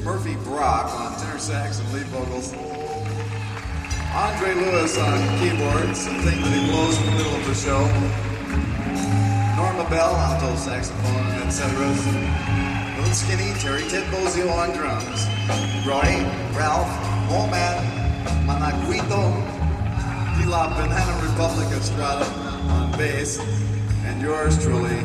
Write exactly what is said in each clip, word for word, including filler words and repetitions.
Murphy Brock on tenor sax and lead vocals. Andre Lewis on keyboards, the thing that he blows in the middle of the show. Norma Bell, alto saxophone, et cetera. Little Skinny, Terry Ted Bozio on drums. Roy, Ralph, Moman, Managuito, De La Banana Republic Estrada on bass, and yours truly,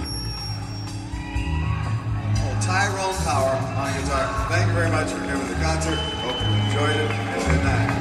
oh, Tyrone Power on guitar. Thank you very much for doing the concert. Hope you enjoyed it, and good night.